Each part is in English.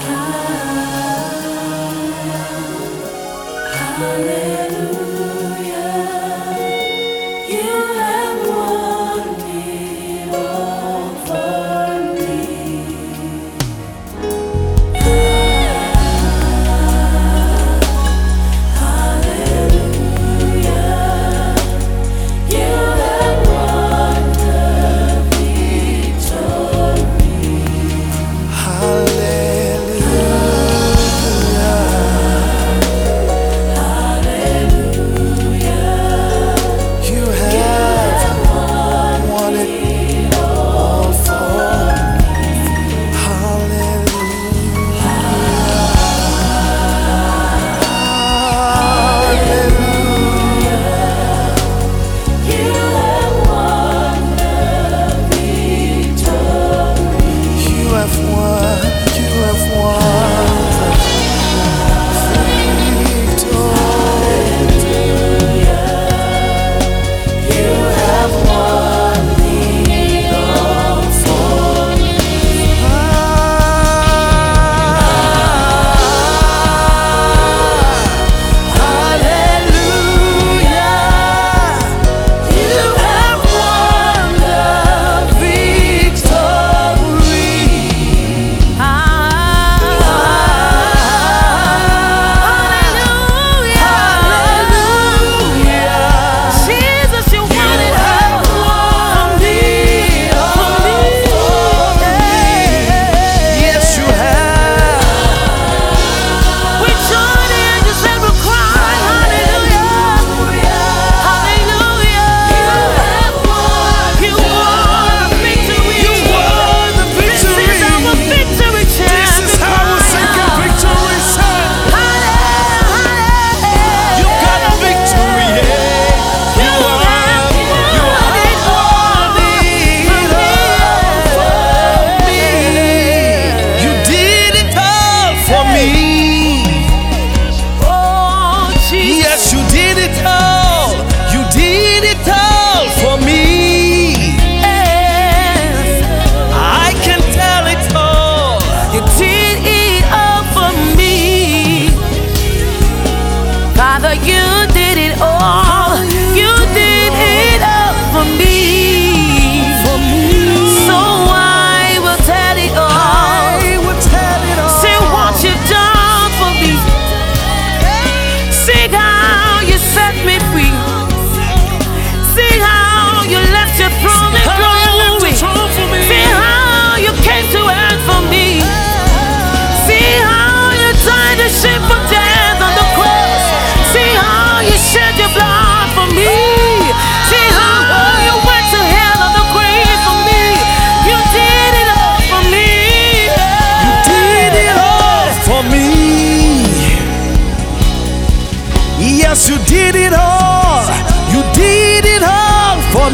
Yes, you did it all. You did it all for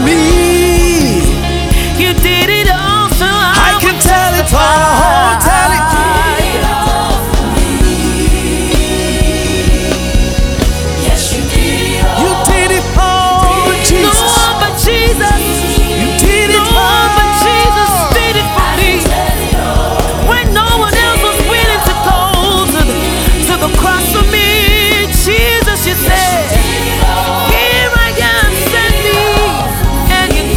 me. You did it all, so I can tell it all. Tell it. Yes, you did it all. You did it all, Jesus. No one but Jesus. You did it No one but Jesus did it for me. When no one else was willing to go to the cross for me, Jesus, you said, here I am, send me. And you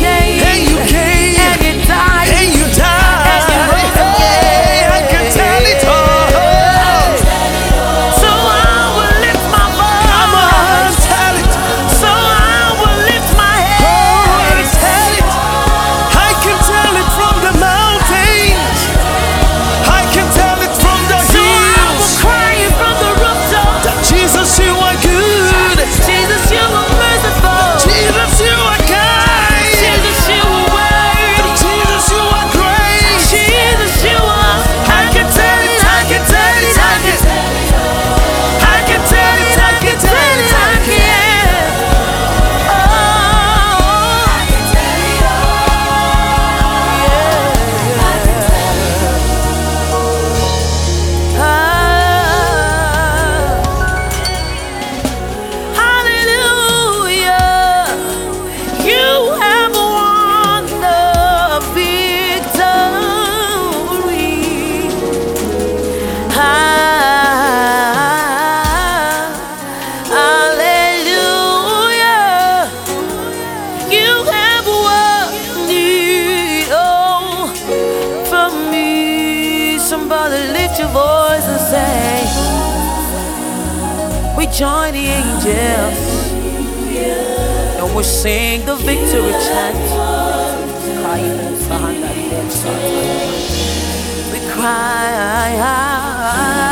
lift your voice and say, we join the angels and we sing the victory chant. We cry